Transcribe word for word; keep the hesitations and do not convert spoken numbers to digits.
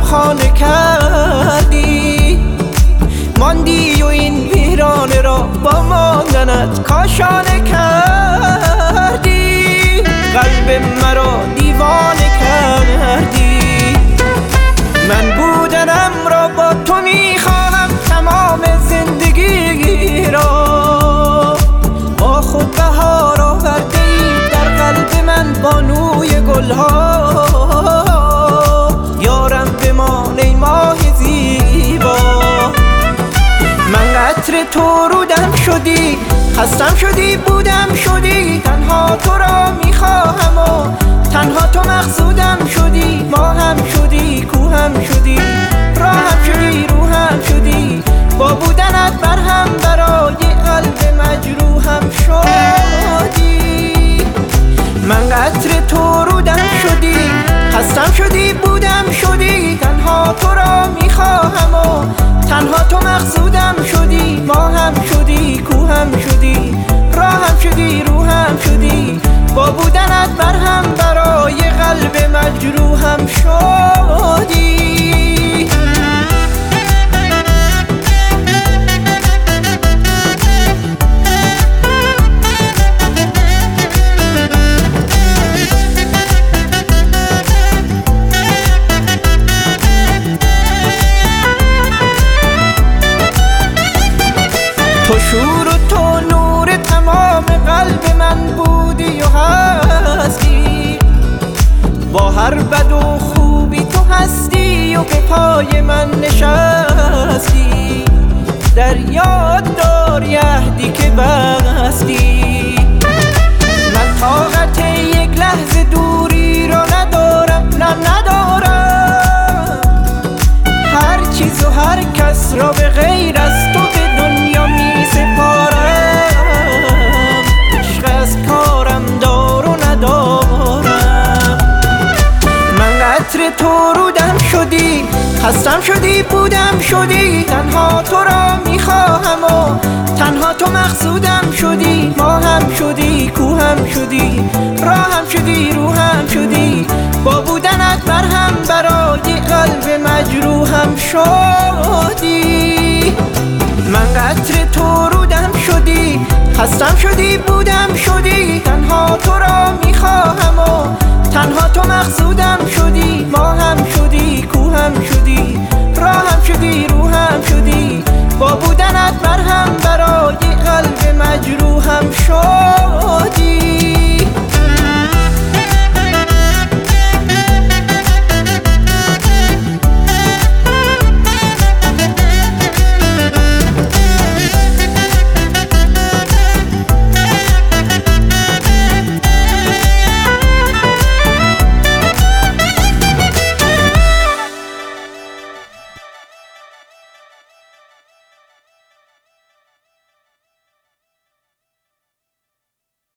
خانه کردی، ماندی و این ویرانه را با ماندنت کاشانه کردی. قلب مرا دیوانه کردی، من بودنم را با تو میخواهم تمام زندگی را. با خود بهار آورده ای در قلب من بانوی گلها، یارم بمان ای ماه زیبا. من قطر تو رودم شدی، خستم شدی بودم شدی، تنها تو را میخواهم و تنها تو مقصودم شدی. ما هم شدی کوهم شدی، راهم شدی روحم شدی، با بودنت برهم برای قلب مجروحم شدی. من قطر تو رودم شدی، خستم شدی بودم شدی، تنها تو را میخواهم و تنها تو مقصودم شدی. ما هم شدی کوهم شدی، راهم شدی روحم شدی، با بودنت برهم برای قلب مجروحم شدی. تو شور و تو نور تمام قلب من بودی و هستی، با هر بد و خوبی تو هستی و به پای من نشستی. در یاد داری عهدی که بستی، من طاقت یک لحظه دوری را ندارم، نه ندارم. هر چیز و هر کس را به غیر از تو به دنیا می سپارم. عشق از کارم دار و ندارم. من قطر تو رودم شدی، خستم شدی بودم شدی، تنها تو را میخواهم و تنها تو مقصودم شدی. ما هم شدی کوهم شدی، راهم شدی روحم شدی، با بودنت برهم برای قلب مجروحم شدی. من قطر تو رودم شدی، خستم شدی بودم شدی، تنها تو را میخواهم و تنها تو مقصودم شدی. ما هم شدی کوهم شدی،